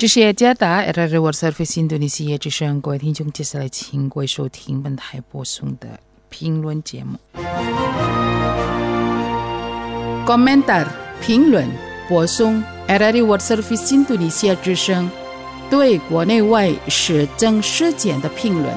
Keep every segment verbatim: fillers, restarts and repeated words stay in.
这是雅加达 Era Reward Service Indonesia 之声，各位听众，接下来请各位收听本台播送的评论节目。Komentar 评论播送 Era Reward Service Indonesia 之声对国内外时政事件的评论。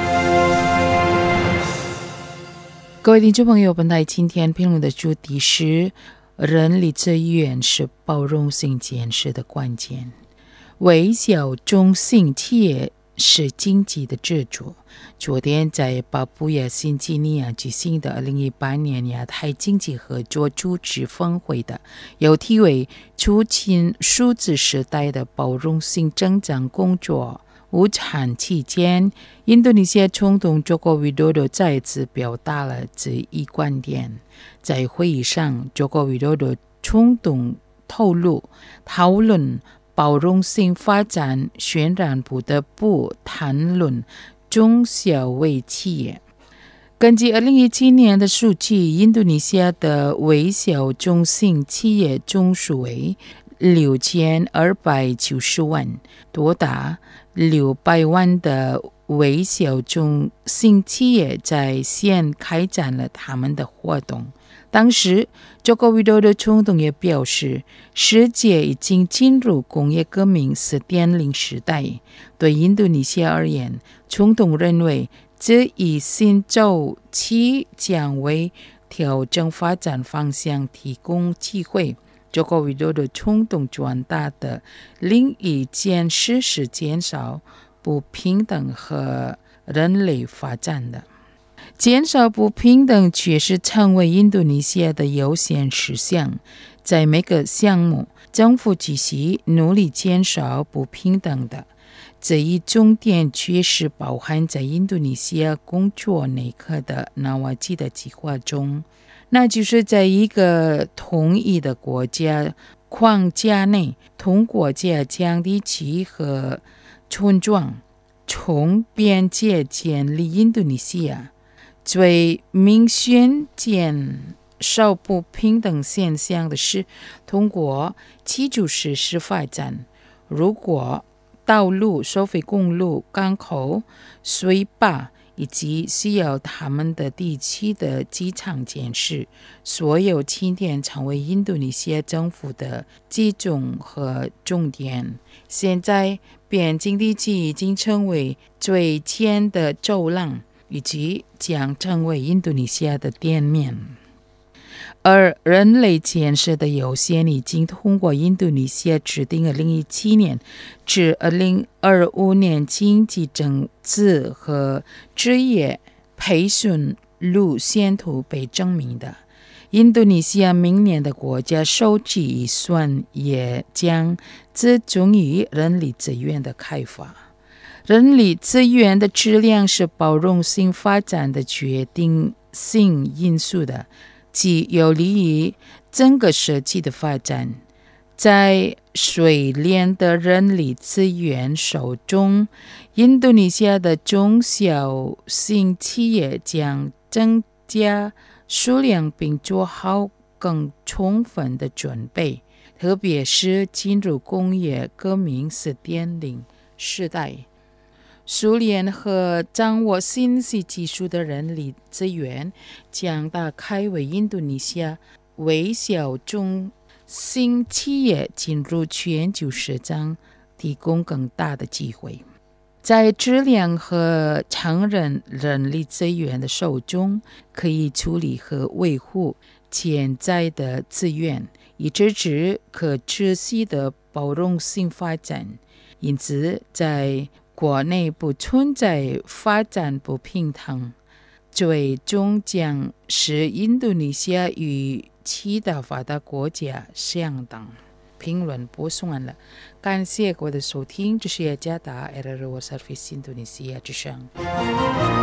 各位听众朋友，本台今天评论的主题是人力资源是包容性建设的关键。微小中型企业是经济的支柱。昨天在巴布亚新几内亚举行的二零一八年亚太经济合作组织峰会的有题为促进数字时代的包容性增长工作午餐期间，印度尼西亚总统佐科维多多再次表达了这一观点。在会议上，佐科维多多总统透露讨论包容性发展显然不得不谈论中小微企业。根据二零一七年的数据，印度尼西亚的微小中型企业总数为六千二百九十万，多达六百万的微小中型企业在线开展了他们的活动。当时佐科维多多总统也表示，世界已经进入工业革命 四点零 时代。对印度尼西亚而言，总统认为这一新周期将为调整发展方向提供机会。佐科维多多总统转达的另一件事是减少不平等和人类发展的。减少不平等确实成为印度尼西亚的优先事项。在每个项目，政府继续努力减少不平等的。这一重点确实包含在印度尼西亚工作内阁的纳瓦基的计划中，那就是在一个统一的国家框架内，同国家将地区和村庄从边界建立印度尼西亚。最明显减少不平等现象的是通过基础设施发展。如果道路、收费公路、港口、水坝以及需要他们的地区的机场建设，所有清点成为印度尼西亚政府的集中和重点。现在边境地区已经成为最浅的走廊，以及将成为印度尼西亚的店面。而人类建设的优先已经通过印度尼西亚制定二零一七年至二零二五年经济政策和职业培训路线图被证明的。印度尼西亚明年的国家收支预算也将集中于人力资源的开发。人力资源的质量是包容性发展的决定性因素的，既有利于整个社区的发展。在水炼的人力资源手中，印度尼西亚的中小型企业将增加数量并做好更充分的准备，特别是进入工业革命 四点零 时代。熟练和掌握信息技术的人力资源将打开为印度尼西亚微小中型企业进入全球市场提供更大的机会。在质量和承认人力资源的手中，可以处理和维护潜在的资源，以支持可持续的包容性发展。因此，在国内不存在发展不平衡，最终将使印度尼西亚与其他发达国家相当。评论播送完了，感谢各位的收听，这是雅加达 Era Reward Service Indonesia 之声。